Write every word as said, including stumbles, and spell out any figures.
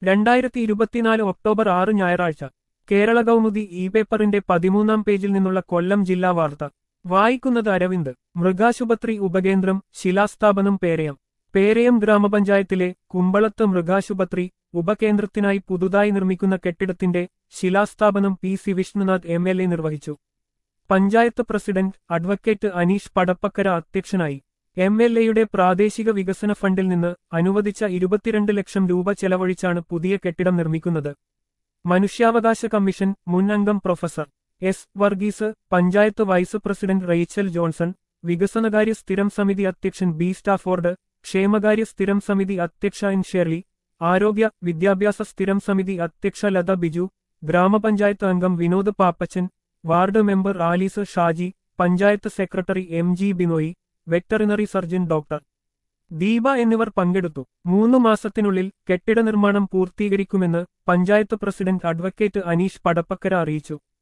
രണ്ടായിരത്തി ഇരുപത്തിനാല് ഒക്ടോബർ ആറ് ഞായറാഴ്ച കേരള കൗമുദി ഇ പേപ്പറിന്റെ പതിമൂന്നാം പേജിൽ നിന്നുള്ള കൊല്ലം ജില്ലാ വാർത്ത വായിക്കുന്നത് അരവിന്ദ്. മൃഗാശുപത്രി ഉപകേന്ദ്രം ശിലാസ്ഥാപനം പേരയം. പേരയം ഗ്രാമപഞ്ചായത്തിലെ കുമ്പളത്ത് മൃഗാശുപത്രി ഉപകേന്ദ്രത്തിനായി പുതുതായി നിർമ്മിക്കുന്ന കെട്ടിടത്തിന്റെ ശിലാസ്ഥാപനം P C Vishnunath M L A നിർവഹിച്ചു. പഞ്ചായത്ത് പ്രസിഡന്റ് അഡ്വക്കേറ്റ് അനീഷ് പടപ്പക്കര അധ്യക്ഷനായി. എം എൽ എയുടെ പ്രാദേശിക വികസന ഫണ്ടിൽ നിന്ന് അനുവദിച്ച ഇരുപത്തിരണ്ട് ലക്ഷം രൂപ ചെലവഴിച്ചാണ് പുതിയ കെട്ടിടം നിർമ്മിക്കുന്നത്. മനുഷ്യാവകാശ കമ്മീഷൻ മുൻ അംഗം professor S Varghese, panchayat vice president Rachel Johnson, വികസനകാര്യ സ്ഥിരം സമിതി അധ്യക്ഷൻ ബി സ്റ്റാഫോർഡ്, ക്ഷേമകാര്യ സ്ഥിരം സമിതി അധ്യക്ഷ എൻ ഷെർലി, ആരോഗ്യ വിദ്യാഭ്യാസ സ്ഥിരം സമിതി അധ്യക്ഷ ലത ബിജു, ഗ്രാമപഞ്ചായത്ത് അംഗം Vinod Pappachan, ward member Alice Shaji, panchayat secretary M G Binoy, veterinary surgeon doctor Deepa എന്നിവർ പങ്കെടുത്തു. മൂന്നു മാസത്തിനുള്ളിൽ കെട്ടിട നിർമ്മാണം പൂർത്തീകരിക്കുമെന്ന് പഞ്ചായത്ത് പ്രസിഡന്റ് അഡ്വക്കേറ്റ് അനീഷ് പടപ്പക്കര അറിയിച്ചു.